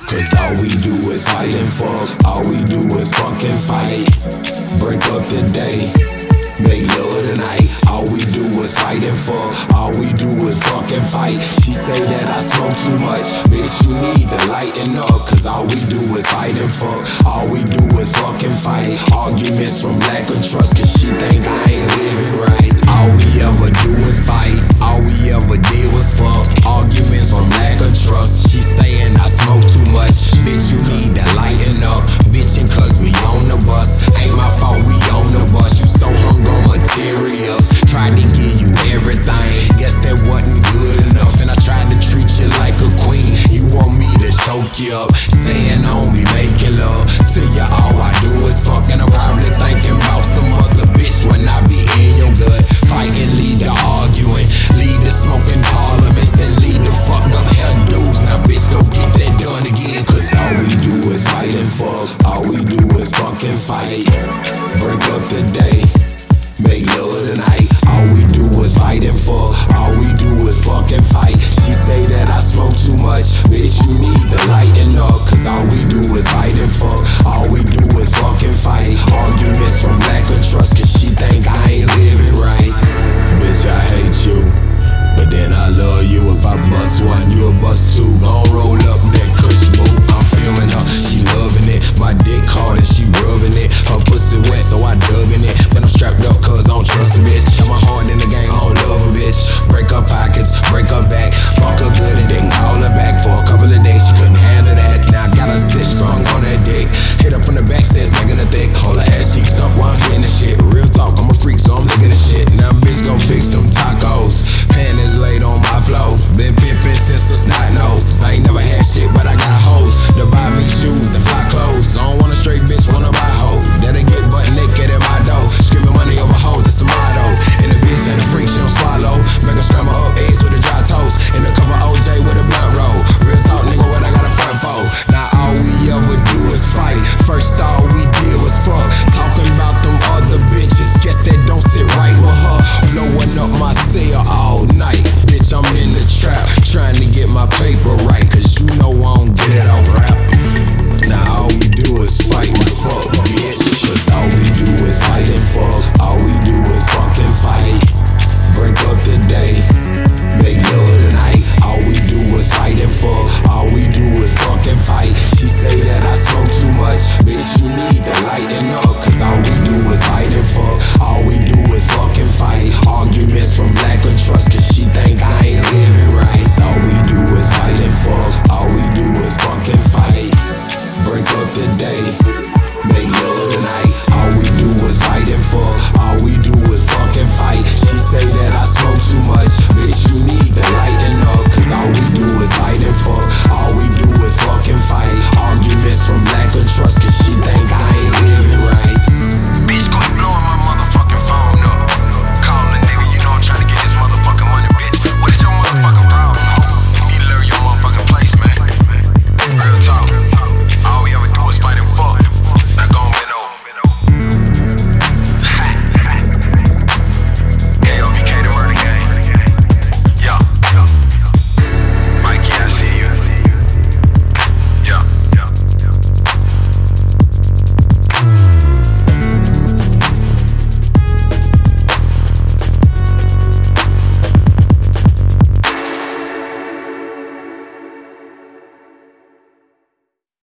Cause all we do is fight and fuck. All we do is fucking fight. Break up the day, make love tonight. All we do is fight and fuck. All we do is fucking fight. She say that I smoke too much. Bitch, you need to lighten up. Cause all we do is fight and fuck. All we do is fucking fight. Arguments from lack of trust. Cause she think I ain't living right. All we ever do is fight. All we ever did was fuck. Arguments from lack of trust. She saying I smoke too much. Bitch, you need to lighten up. Bitchin' cause we on the bus. Ain't my fault we on the bus. You so hung on materials. Tried to give you everything. Guess that wasn't good enough. And I tried to treat you like a queen. You want me to choke you up. Saying I don't be making love to you. All I do is fucking. I'm probably thinking about some other bitch when I be in your guts. Fighting lead to arguing. Lead to smoking parliaments. Then lead to fucked up hairdos. Now bitch go get that done again. Cause all we do is fight and fuck. All we do is fucking fight. Break up the day, make love tonight. All we do is fight and fuck. All we do is fucking fight. She say that I smoke too much. Bitch, you need to lighten up. Cause all we do is fight and fuck. All we do is fucking fight. Arguments from lack of trust. Cause she think I ain't living right. Bitch, I hate you, but then I love you. If I bust one, you'll bust two. Gon' roll up that kush boot. I'm feeling her, she loving it. My dick hard and she rubbing it. Her pussy wet, so I dug in it. But I'm strapped up cause I don't trust a bitch. Shut my heart in the game, I don't love a bitch. Break her pockets, break her back. Fuck her good and then call her back. For a couple of days, she couldn't handle that. Now I got her stitch, so I'm on that dick. Hit up from the back, says making her thick. Hold her ass cheeks up while I'm hitting the shit. Real talk, I'm a freak, so I'm licking the shit. Now bitch gon' fix them tacos. Panties laid on my flow. Been pimpin' since the snot nose. I ain't never had shit, but I got hoes to buy me shoes and fly clothes. I don't want a straight bitch, wanna buy hoe. That'll get butt naked in my dough. Screaming money over hoes, it's a motto. And the bitch ain't a freak, she don't swallow. Make her scramble up eggs with a dry toast. And a cup of OJ with a blunt roll. Real talk, nigga, what I got a front for? Now all we ever do is fight. First all we did was fuck. Talking about them other bitches. Guess that don't sit right with her. Blowing up my cell all